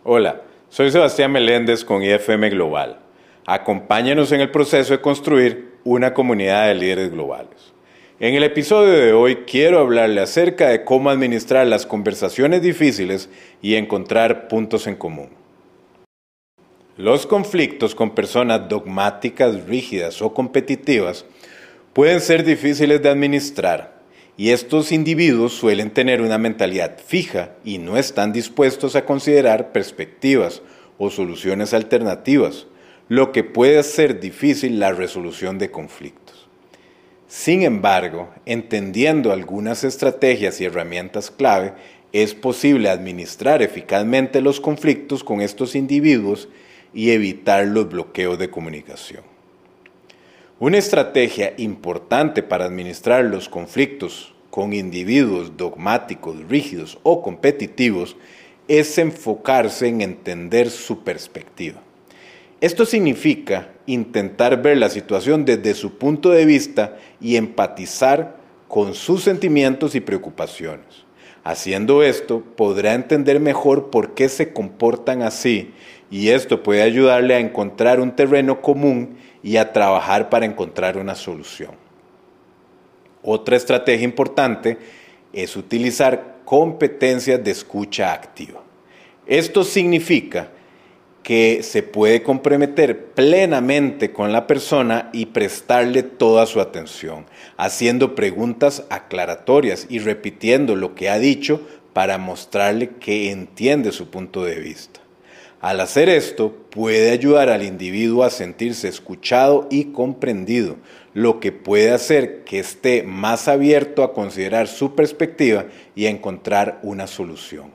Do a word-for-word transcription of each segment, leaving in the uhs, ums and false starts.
Hola, soy Sebastián Meléndez con I F M Global. Acompáñanos en el proceso de construir una comunidad de líderes globales. En el episodio de hoy quiero hablarle acerca de cómo administrar las conversaciones difíciles y encontrar puntos en común. Los conflictos con personas dogmáticas, rígidas o competitivas pueden ser difíciles de administrar, y estos individuos suelen tener una mentalidad fija y no están dispuestos a considerar perspectivas o soluciones alternativas, lo que puede hacer difícil la resolución de conflictos. Sin embargo, entendiendo algunas estrategias y herramientas clave, es posible administrar eficazmente los conflictos con estos individuos y evitar los bloqueos de comunicación. Una estrategia importante para administrar los conflictos con individuos dogmáticos, rígidos o competitivos es enfocarse en entender su perspectiva. Esto significa intentar ver la situación desde su punto de vista y empatizar con sus sentimientos y preocupaciones. Haciendo esto, podrá entender mejor por qué se comportan así, y esto puede ayudarle a encontrar un terreno común y a trabajar para encontrar una solución. Otra estrategia importante es utilizar competencias de escucha activa. Esto significa que se puede comprometer plenamente con la persona y prestarle toda su atención, haciendo preguntas aclaratorias y repitiendo lo que ha dicho para mostrarle que entiende su punto de vista. Al hacer esto, puede ayudar al individuo a sentirse escuchado y comprendido, lo que puede hacer que esté más abierto a considerar su perspectiva y a encontrar una solución.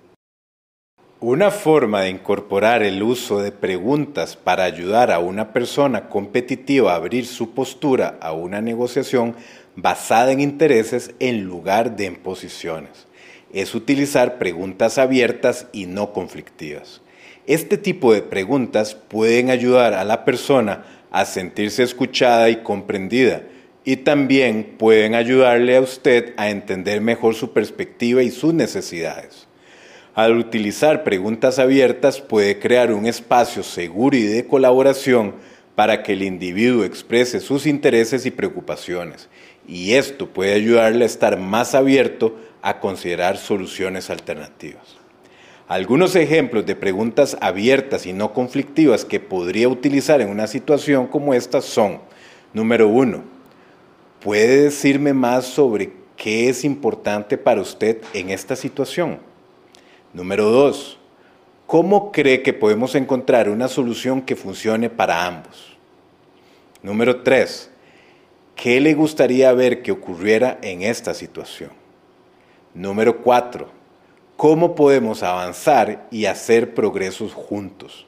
Una forma de incorporar el uso de preguntas para ayudar a una persona competitiva a abrir su postura a una negociación basada en intereses en lugar de en posiciones es utilizar preguntas abiertas y no conflictivas. Este tipo de preguntas pueden ayudar a la persona a sentirse escuchada y comprendida, y también pueden ayudarle a usted a entender mejor su perspectiva y sus necesidades. Al utilizar preguntas abiertas puede crear un espacio seguro y de colaboración para que el individuo exprese sus intereses y preocupaciones, y esto puede ayudarle a estar más abierto a considerar soluciones alternativas. Algunos ejemplos de preguntas abiertas y no conflictivas que podría utilizar en una situación como esta son: número uno, ¿puede decirme más sobre qué es importante para usted en esta situación? Número dos, ¿cómo cree que podemos encontrar una solución que funcione para ambos? Número tres, ¿qué le gustaría ver que ocurriera en esta situación? Número cuatro, ¿cómo podemos avanzar y hacer progresos juntos?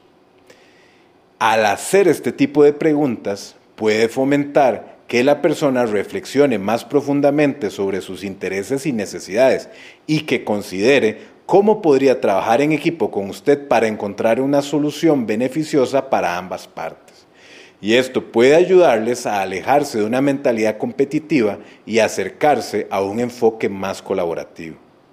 Al hacer este tipo de preguntas, puede fomentar que la persona reflexione más profundamente sobre sus intereses y necesidades y que considere cómo podría trabajar en equipo con usted para encontrar una solución beneficiosa para ambas partes. Y esto puede ayudarles a alejarse de una mentalidad competitiva y acercarse a un enfoque más colaborativo.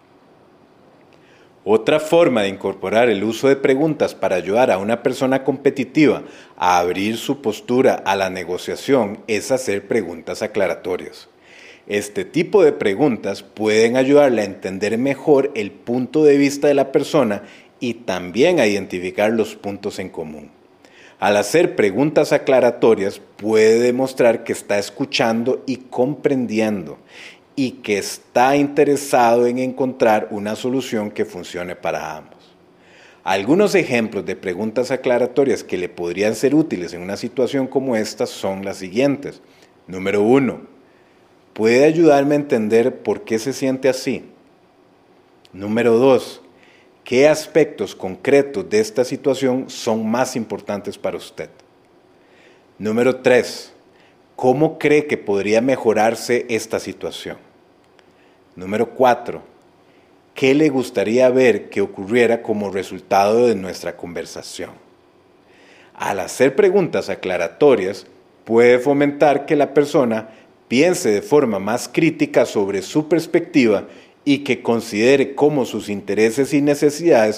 Otra forma de incorporar el uso de preguntas para ayudar a una persona competitiva a abrir su postura a la negociación es hacer preguntas aclaratorias. Este tipo de preguntas pueden ayudarle a entender mejor el punto de vista de la persona y también a identificar los puntos en común. Al hacer preguntas aclaratorias puede demostrar que está escuchando y comprendiendo y que está interesado en encontrar una solución que funcione para ambos. Algunos ejemplos de preguntas aclaratorias que le podrían ser útiles en una situación como esta son las siguientes. Número uno, ¿puede ayudarme a entender por qué se siente así? Número dos, ¿qué aspectos concretos de esta situación son más importantes para usted? Número tres, ¿cómo cree que podría mejorarse esta situación? Número cuatro, ¿qué le gustaría ver que ocurriera como resultado de nuestra conversación? Al hacer preguntas aclaratorias, puede fomentar que la persona piense de forma más crítica sobre su perspectiva y que considere cómo sus intereses y necesidades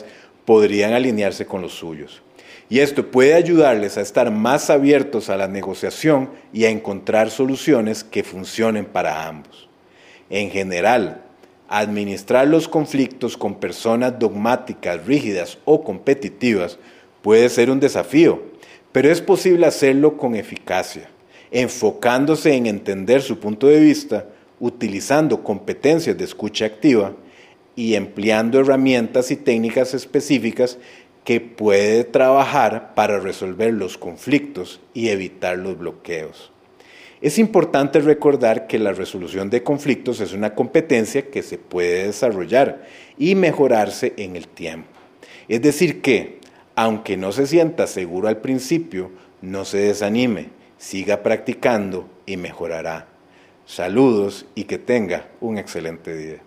podrían alinearse con los suyos. Y esto puede ayudarles a estar más abiertos a la negociación y a encontrar soluciones que funcionen para ambos. En general, administrar los conflictos con personas dogmáticas, rígidas o competitivas puede ser un desafío, pero es posible hacerlo con eficacia, enfocándose en entender su punto de vista, utilizando competencias de escucha activa y empleando herramientas y técnicas específicas que puede trabajar para resolver los conflictos y evitar los bloqueos. Es importante recordar que la resolución de conflictos es una competencia que se puede desarrollar y mejorarse en el tiempo. Es decir que, aunque no se sienta seguro al principio, no se desanime, siga practicando y mejorará. Saludos y que tenga un excelente día.